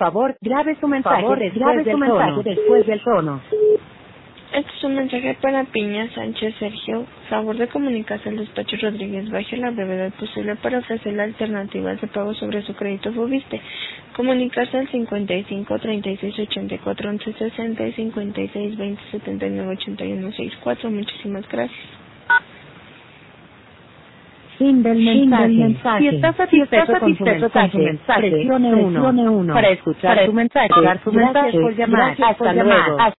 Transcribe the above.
favor, grabe su mensaje después del tono. Este es un mensaje para Piña Sánchez Sergio. Favor de comunicarse al despacho Rodríguez Baje la brevedad posible para ofrecerle alternativas de pago sobre su crédito Fobiste. Comunicarse al 55 36 84 11 60 y 56 20 79 81 64. Muchísimas gracias. Fin del mensaje. Si está satisfecho con su mensaje, presione 1. Para escuchar su mensaje, gracias por llamar. Hasta luego.